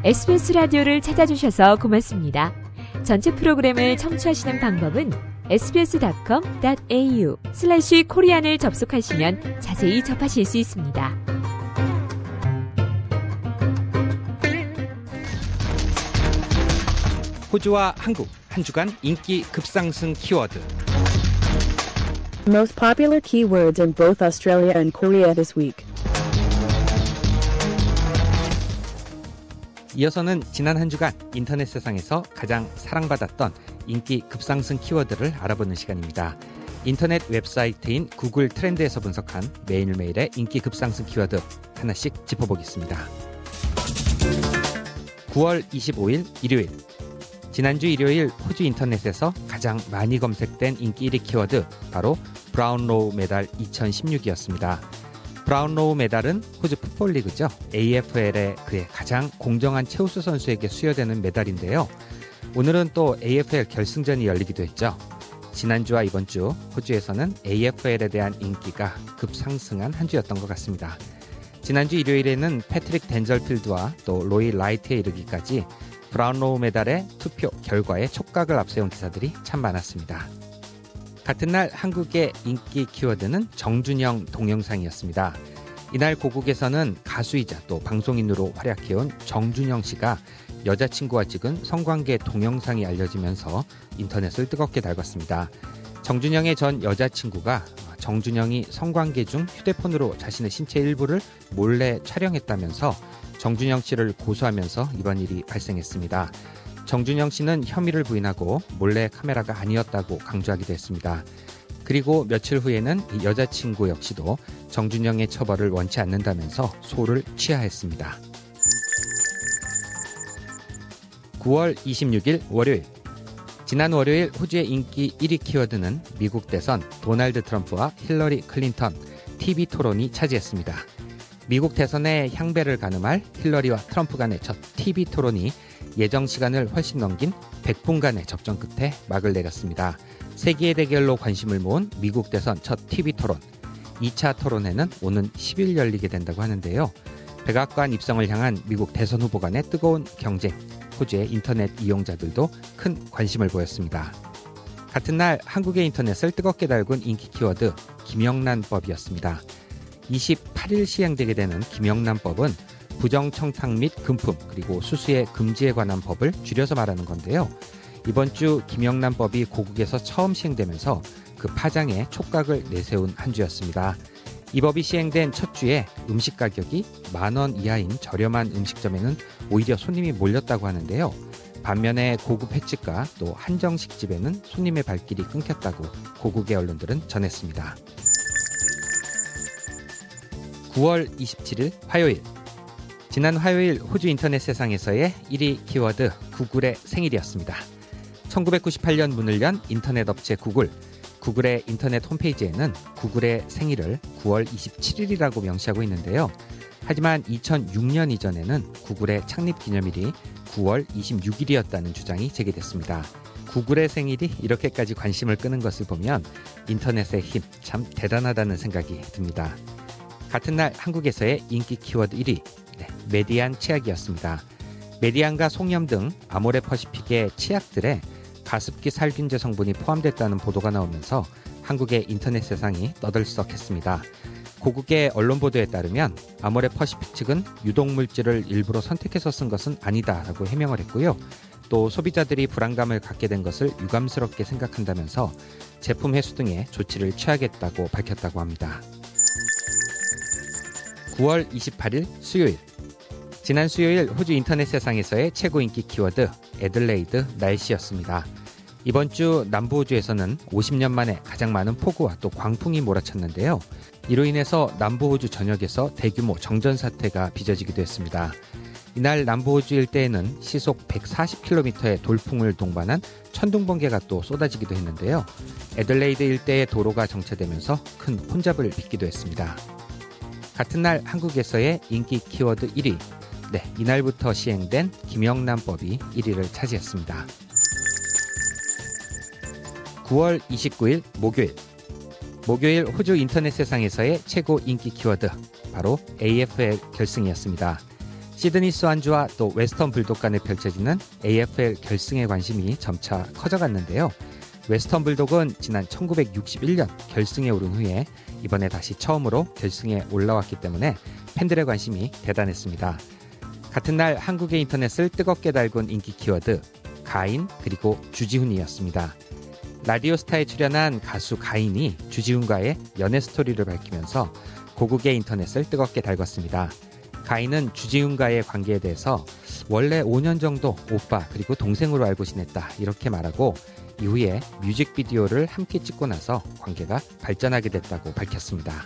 SBS 라디오를 찾아주셔서 고맙습니다. 전체 프로그램을 청취하시는 방법은 sbs.com.au/korean을 접속하시면 자세히 접하실 수 있습니다. 호주와 한국, 한 주간 인기 급상승 키워드. Most popular keywords in both Australia and Korea this week. 이어서는 지난 한 주간 인터넷 세상에서 가장 사랑받았던 인기 급상승 키워드를 알아보는 시간입니다. 인터넷 웹사이트인 구글 트렌드에서 분석한 매일매일의 인기 급상승 키워드 하나씩 짚어보겠습니다. 9월 25일 일요일. 지난주 일요일 호주 인터넷에서 가장 많이 검색된 인기 1위 키워드 바로 브라운로우 메달 2016이었습니다. 브라운로우 메달은 호주 풋볼리그죠. AFL의 그의 가장 공정한 최우수 선수에게 수여되는 메달인데요. 오늘은 또 AFL 결승전이 열리기도 했죠. 지난주와 이번 주 호주에서는 AFL에 대한 인기가 급상승한 한 주였던 것 같습니다. 지난주 일요일에는 패트릭 댄절필드와 또 로이 라이트에 이르기까지 브라운로우 메달의 투표 결과에 촉각을 앞세운 기사들이 참 많았습니다. 같은 날 한국의 인기 키워드는 정준영 동영상이었습니다. 이날 고국에서는 가수이자 또 방송인으로 활약해온 정준영 씨가 여자친구와 찍은 성관계 동영상이 알려지면서 인터넷을 뜨겁게 달궜습니다. 정준영의 전 여자친구가 정준영이 성관계 중 휴대폰으로 자신의 신체 일부를 몰래 촬영했다면서 정준영 씨를 고소하면서 이번 일이 발생했습니다. 정준영 씨는 혐의를 부인하고 몰래 카메라가 아니었다고 강조하기도 했습니다. 그리고 며칠 후에는 이 여자친구 역시도 정준영의 처벌을 원치 않는다면서 소를 취하했습니다. 9월 26일 월요일. 지난 월요일 호주의 인기 1위 키워드는 미국 대선 도널드 트럼프와 힐러리 클린턴 TV 토론이 차지했습니다. 미국 대선의 향배를 가늠할 힐러리와 트럼프 간의 첫 TV 토론이 예정 시간을 훨씬 넘긴 100분간의 접전 끝에 막을 내렸습니다. 세기의 대결로 관심을 모은 미국 대선 첫 TV 토론. 2차 토론회는 오는 10일 열리게 된다고 하는데요. 백악관 입성을 향한 미국 대선 후보 간의 뜨거운 경쟁. 호주의 인터넷 이용자들도 큰 관심을 보였습니다. 같은 날 한국의 인터넷을 뜨겁게 달군 인기 키워드 김영란법이었습니다. 28일 시행되게 되는 김영란법은 부정청탁 및 금품 그리고 수수의 금지에 관한 법을 줄여서 말하는 건데요. 이번 주 김영란법이 고국에서 처음 시행되면서 그 파장에 촉각을 내세운 한 주였습니다. 이 법이 시행된 첫 주에 음식 가격이 10,000원 이하인 저렴한 음식점에는 오히려 손님이 몰렸다고 하는데요. 반면에 고급 횟집과 또 한정식 집에는 손님의 발길이 끊겼다고 고국의 언론들은 전했습니다. 9월 27일 화요일. 지난 화요일 호주 인터넷 세상에서의 1위 키워드 구글의 생일이었습니다. 1998년 문을 연 인터넷 업체 구글. 구글의 인터넷 홈페이지에는 구글의 생일을 9월 27일이라고 명시하고 있는데요. 하지만 2006년 이전에는 구글의 창립 기념일이 9월 26일이었다는 주장이 제기됐습니다. 구글의 생일이 이렇게까지 관심을 끄는 것을 보면 인터넷의 힘 참 대단하다는 생각이 듭니다. 같은 날 한국에서의 인기 키워드 1위. 메디안 치약이었습니다. 메디안과 송염 등 아모레퍼시픽의 치약들에 가습기 살균제 성분이 포함됐다는 보도가 나오면서 한국의 인터넷 세상이 떠들썩했습니다. 고국의 언론 보도에 따르면 아모레퍼시픽 측은 유독물질을 일부러 선택해서 쓴 것은 아니다라고 해명을 했고요. 또 소비자들이 불안감을 갖게 된 것을 유감스럽게 생각한다면서 제품 회수 등의 조치를 취하겠다고 밝혔다고 합니다. 9월 28일 수요일. 지난 수요일 호주 인터넷 세상에서의 최고 인기 키워드 애들레이드 날씨였습니다. 이번 주 남부호주에서는 50년 만에 가장 많은 폭우와 또 광풍이 몰아쳤는데요. 이로 인해서 남부호주 전역에서 대규모 정전 사태가 빚어지기도 했습니다. 이날 남부호주 일대에는 시속 140km의 돌풍을 동반한 천둥번개가 또 쏟아지기도 했는데요. 애들레이드 일대의 도로가 정체되면서 큰 혼잡을 빚기도 했습니다. 같은 날 한국에서의 인기 키워드 1위. 이날부터 시행된 김영란법이 1위를 차지했습니다. 9월 29일 목요일. 목요일 호주 인터넷 세상에서의 최고 인기 키워드 바로 AFL 결승이었습니다. 시드니 스완즈와 또 웨스턴 불독 간에 펼쳐지는 AFL 결승의 관심이 점차 커져갔는데요. 웨스턴 불독은 지난 1961년 결승에 오른 후에 이번에 다시 처음으로 결승에 올라왔기 때문에 팬들의 관심이 대단했습니다. 같은 날 한국의 인터넷을 뜨겁게 달군 인기 키워드 가인 그리고 주지훈이었습니다. 라디오스타에 출연한 가수 가인이 주지훈과의 연애 스토리를 밝히면서 고국의 인터넷을 뜨겁게 달궜습니다. 가인은 주지훈과의 관계에 대해서 원래 5년 정도 오빠 그리고 동생으로 알고 지냈다 이렇게 말하고 이후에 뮤직비디오를 함께 찍고 나서 관계가 발전하게 됐다고 밝혔습니다.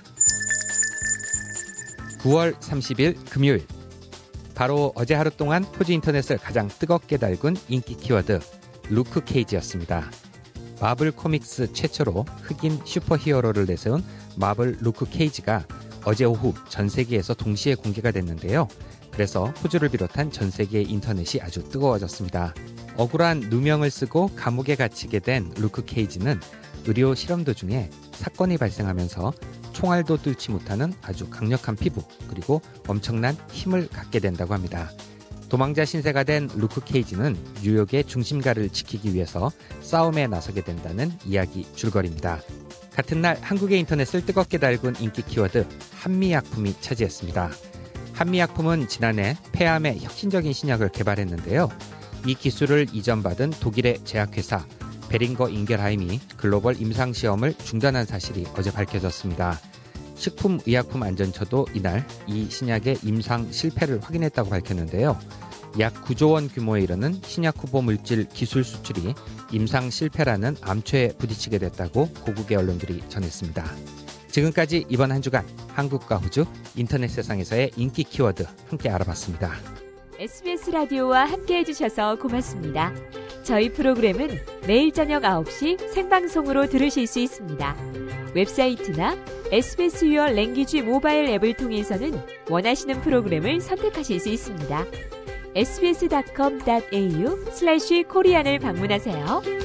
9월 30일 금요일 바로 어제 하루 동안 호주 인터넷을 가장 뜨겁게 달군 인기 키워드 루크 케이지였습니다. 마블 코믹스 최초로 흑인 슈퍼히어로를 내세운 마블 루크 케이지가 어제 오후 전 세계에서 동시에 공개가 됐는데요. 그래서 호주를 비롯한 전 세계의 인터넷이 아주 뜨거워졌습니다. 억울한 누명을 쓰고 감옥에 갇히게 된 루크 케이지는 의료 실험 도중에 사건이 발생하면서 총알도 뚫지 못하는 아주 강력한 피부 그리고 엄청난 힘을 갖게 된다고 합니다. 도망자 신세가 된 루크 케이지는 뉴욕의 중심가를 지키기 위해서 싸움에 나서게 된다는 이야기 줄거리입니다. 같은 날 한국의 인터넷을 뜨겁게 달군 인기 키워드 한미약품이 차지했습니다. 한미약품은 지난해 폐암의 혁신적인 신약을 개발했는데요. 이 기술을 이전받은 독일의 제약회사 베링거 인겔하임이 글로벌 임상시험을 중단한 사실이 어제 밝혀졌습니다. 식품의약품안전처도 이날 이 신약의 임상 실패를 확인했다고 밝혔는데요. 약 9조 원 규모에 이르는 신약 후보 물질 기술 수출이 임상 실패라는 암초에 부딪히게 됐다고 고국의 언론들이 전했습니다. 지금까지 이번 한 주간 한국과 호주 인터넷 세상에서의 인기 키워드 함께 알아봤습니다. SBS 라디오와 함께 해주셔서 고맙습니다. 저희 프로그램은 매일 저녁 9시 생방송으로 들으실 수 있습니다. 웹사이트나 SBS Your Language 모바일 앱을 통해서는 원하시는 프로그램을 선택하실 수 있습니다. sbs.com.au/korean을 방문하세요.